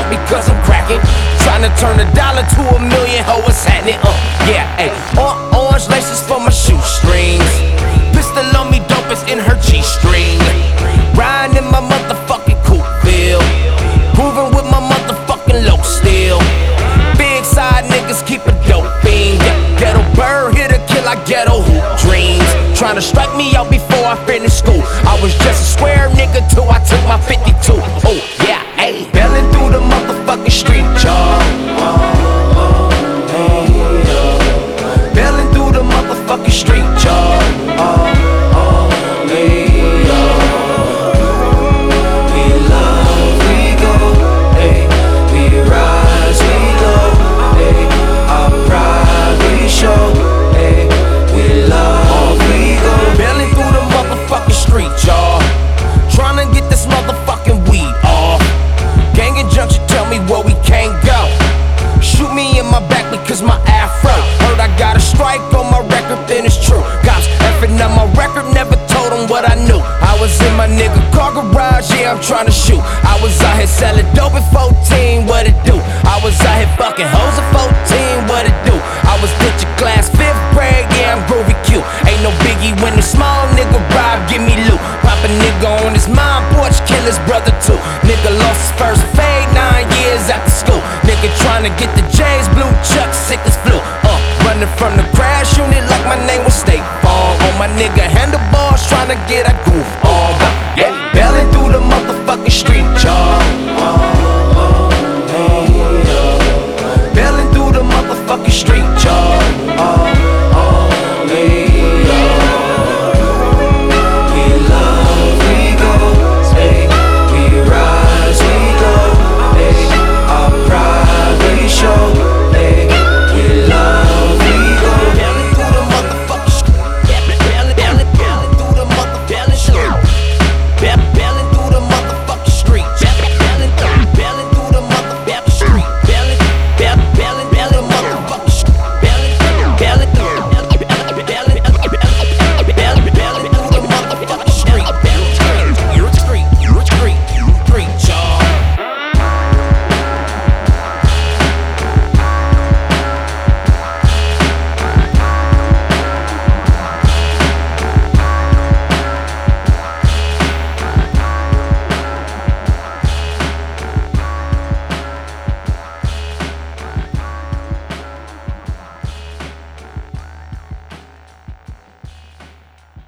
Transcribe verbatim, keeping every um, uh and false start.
back because I'm cracking. Trying to turn a dollar to a million, ho, what's happening? Uh, yeah, ayy. Or orange laces for my shoestrings. Pistol on me, dope is in her G-string. Riding in my motherfucking coupe bill. Moving with my motherfucking low steel. Big side niggas keep a dope fiend. Ghetto bird here to kill like ghetto hoop dreams. Trying to strike me out before I finish school. I was just a square nigga till I took my fifty-two. Oh yeah, ayy. Belling through the motherfucking street, y'all. Belling through the motherfucking street, y'all. Cause my afro heard I got a strike on my record, then it's true. Cops effing up my record, never told them what I knew. I was in my nigga car garage, yeah, I'm trying to shoot. I was out here selling dope at fourteen, what it do? I was out here fucking hoes at fourteen, what it do? I was ditching class, fifth grade, yeah, I'm groovy cute. Ain't no biggie when the small nigga rob, give me loot. Pop a nigga on his mom porch, kill his brother too. Nigga lost his first fade nine years after school. Nigga trying to get the J's, blue chuck, sick as flu. Uh, running from the crash unit like my name was State Farm. On my nigga handlebars, trying to get a groove